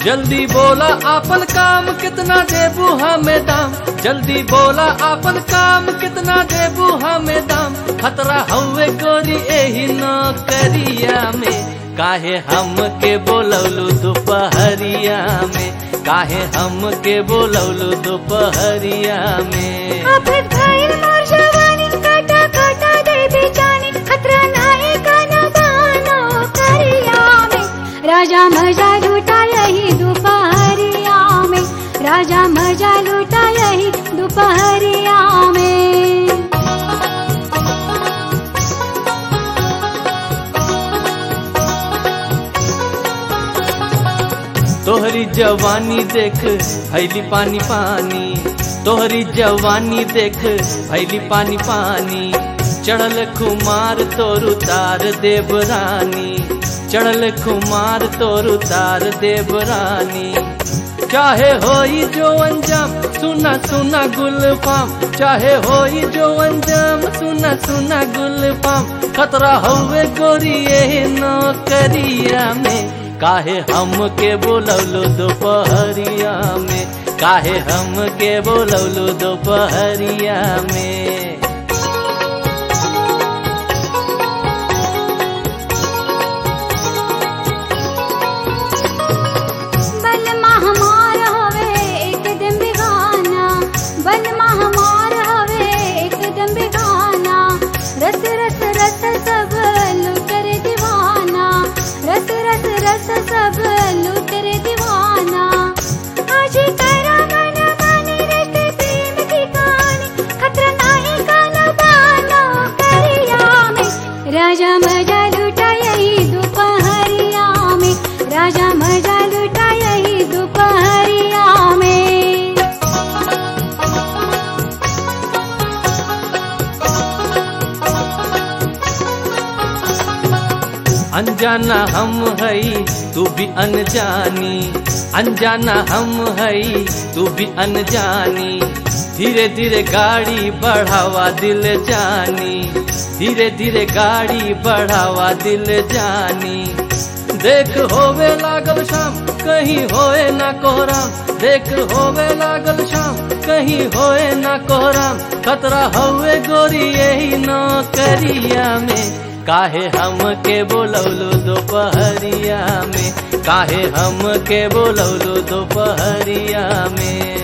जल्दी बोला आपन काम कितना देबू हमें दाम, जल्दी बोला आपन काम कितना देबू हमें दाम। खतरा हवे गोरी एही नौकरिया में, काहे हम के बोलौलू दोपहरिया में, काहे हम के बोलौलू दोपहरिया में। आफत भइल मोर जवानी, काटा काटा दे बेजानी, खतरा नाहे काना बानो करिया में। राजा मजा लूटा यही दोपहरिया में, राजा मजा लूटा यही दोपहरिया में। तोहरी जवानी देख भैली पानी पानी, तोहरी जवानी देख भैली पानी पानी। चढ़ल खुमार तोर उतार देव रानी, चढ़ल खुमार तोर उतार देव रानी। चाहे होई जो अंजाम सुना सुना गुलफाम, चाहे होई जो अंजाम सुना सुना गुलफाम। खतरा हवे गोरी ये नौकरिया में, काहे हम के बोलौलू दोपहरिया में, काहे हम के बोलौलू दोपहरिया में। बलमा हमार हवे एकदम बेगाना, बलमा हमार हवे एकदम बेगाना। रस रस रस सब लुटर दीवाना, रस रस रस सब लुटर दीवाना। आज करा मन मानी रिश्ते प्रेम की कहानी, खतरा नाहे काना बानो करिया में। राजा मजा लूटा यही दोपहरिया में, राजा मजा लूटा यही दोपहरिया में। अनजाना हम हई तू भी अनजानी, अनजाना हम हई तू भी अनजानी। धीरे धीरे गाड़ी बढ़ावा दिल जानी, धीरे धीरे गाड़ी बढ़ावा दिल जानी। देख होवे लागल शाम कहीं होए ना कोहराम, देख होवे लागल शाम कहीं होए ना कोहराम। खतरा हवे गोरी यही नौकरिया में, काहे हम के बोलौलू दोपहरिया में, काहे हम के बोलौलू दोपहरिया में।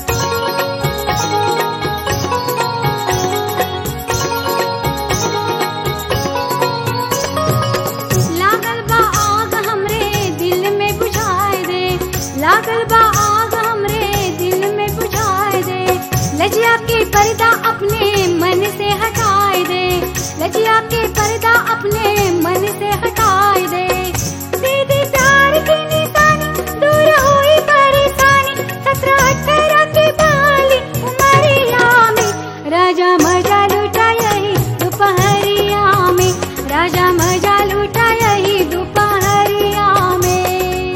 लागल बा आग हमरे दिल में बुझाए दे, लागल बा आग हमरे दिल में बुझाए दे। लजिया के पर्दा अपने मन से हटाए दे, लजिया के पर्दा अपने मन से हटाए दे। दीदी प्यार की निशानी दूर हुई परेशानी, 17-18 की बाली उमरिया में। राजा मजा लूटा यही दोपहरिया में, राजा मजा लूटा यही दोपहरिया में।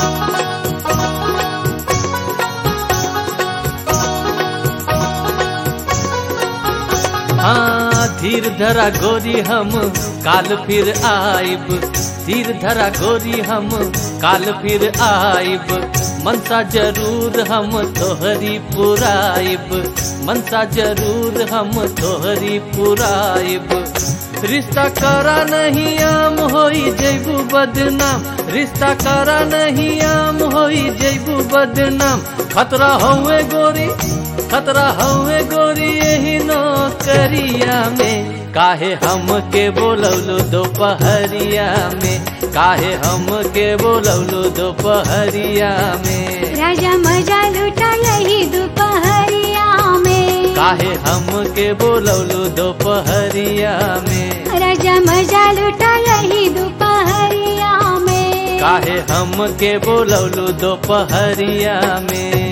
हाँ धीर धरा गोरी हम काल फिर आइब, धीर धरा गोरी हम काल फिर आइब। मनसा जरूर हम तोहरी पुराइब, मनसा जरूर हम तोहरी पुराइब। रिश्ता करा नहीं आम होई जैबू बदनाम, रिश्ता करा नहीं आम होई जैबू बदनाम। खतरा हवे गोरी, खतरा हवे गोरी यही नौकरिया में, काहे हम के बोलौलू दोपहरिया में, काहे हम के बोलौलू दोपहरिया में। राजा मजा लूटा यही दोपहरिया में, काहे हम के बोलौलू दोपहरिया में। राजा मजा लूटा यही दोपहरिया में, काहे हम के बोलौलू दोपहरिया में।